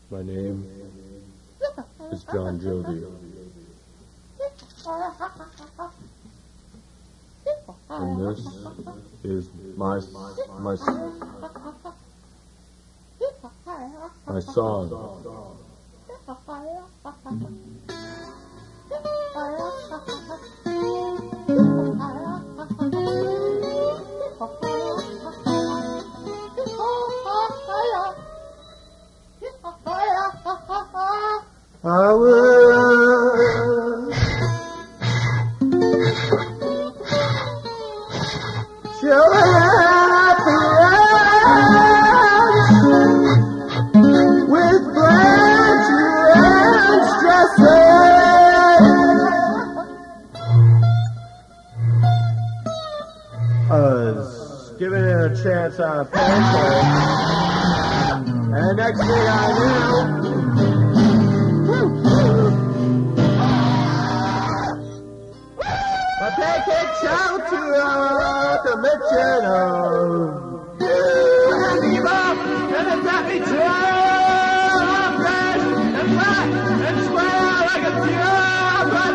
My name is John Jovi. And this is my song. I will show happy with pleasure and stresses. I was giving it a chance on a pancake, and next thing I knew, my pancake chow to the mention of you and Eva, and it got me fresh and fat and square like a pure but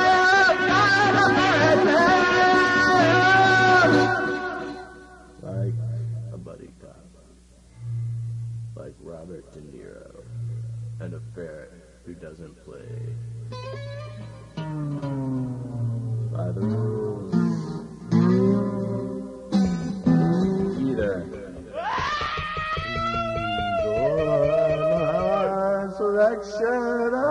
like a buddy cop, like Robert De Niro, and a ferret who doesn't play by the rules either. My selection of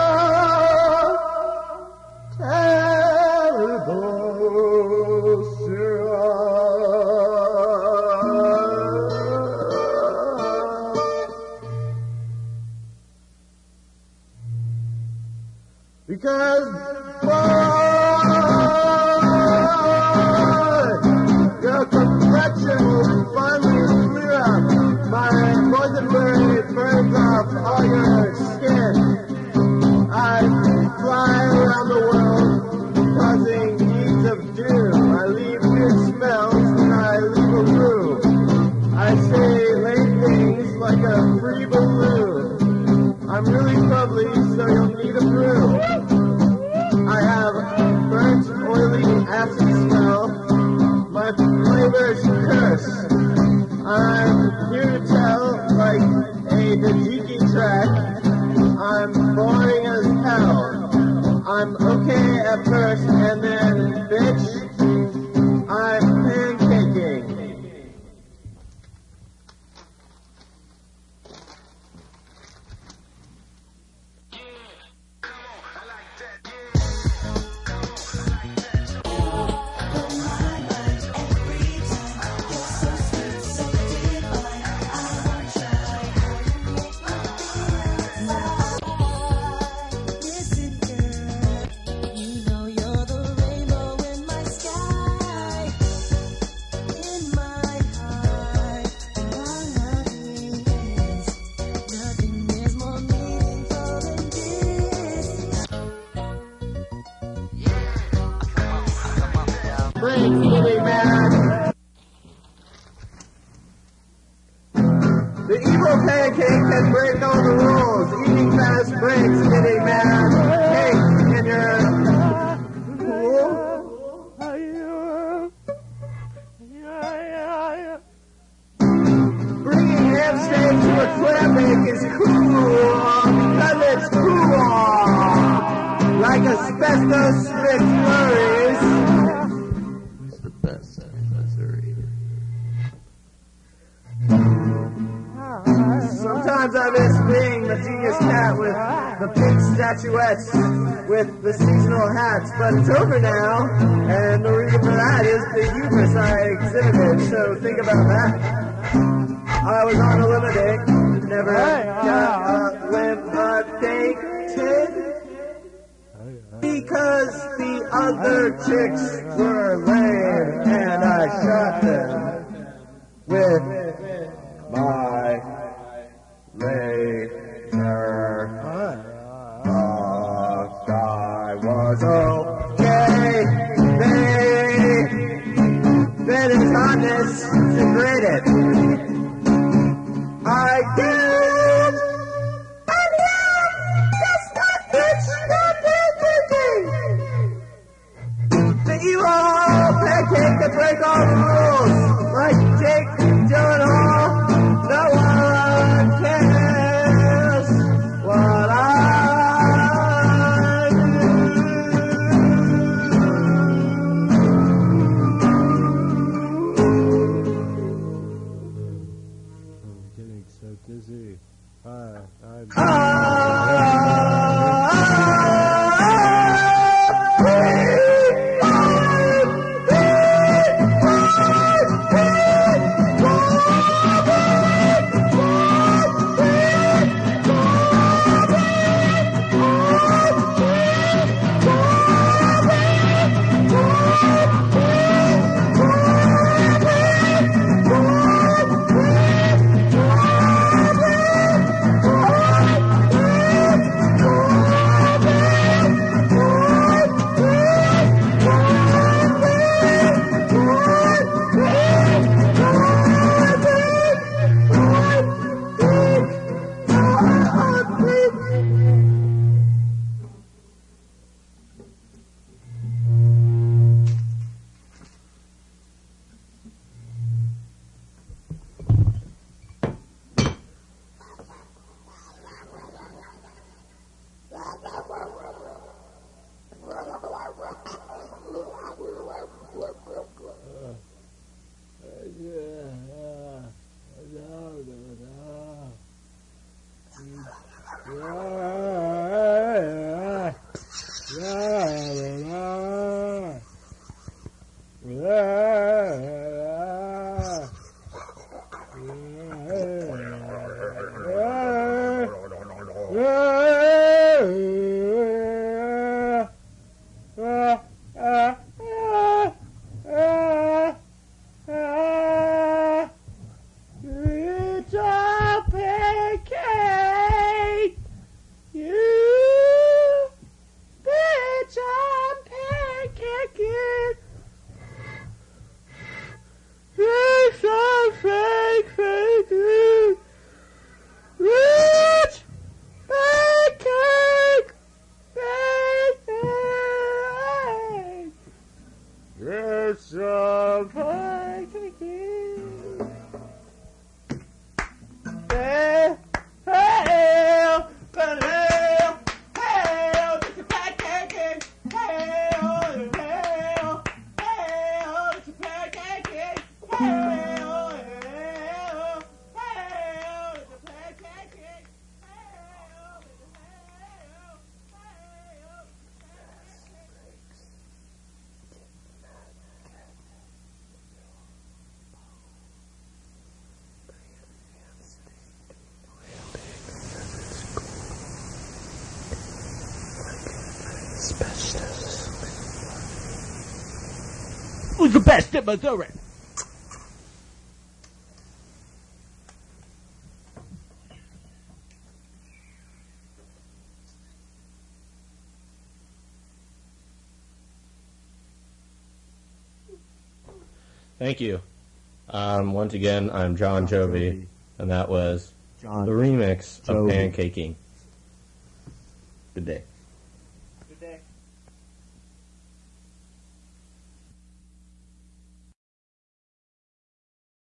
terrible syrup. Because your complexion will finally clear up. My poison berry burns off all your skin. I fly around the world causing deeds of doom. I leave good smells and I leave a room. I say lame things like a free balloon. I'm really bubbly, so you'll need a brew. I have burnt, oily, acid smell. My flavor's curse. I'm here to tell like a Tajiki track. I'm boring as hell. I'm okay at first, and then, bitch, I'm pancaking. The evil pancake can break all the rules. Eating fast breaks any man. Cake in your pool. Bringing ham steak to a clam bake is cool because it's cool. Like asbestos McFlurries. Who's the best at Missouri? Sometimes I miss being the genius cat with the pink statuettes with the seasonal hats, but it's over now, and the reason for that is the hubris I exhibited, so think about that. I was on a lemonade, never got eliminated, because the other chicks were lame, and I shot them with my laser. I was okay. Then his hotness degraded. I get evil pancake that break all the rules. Like Jake Gyllenhaal, no one cares what I I'm getting so dizzy. Who's the best in Missouri? Thank you. Once again, I'm John Jovi, and that was the remix of Pancaking. Good day.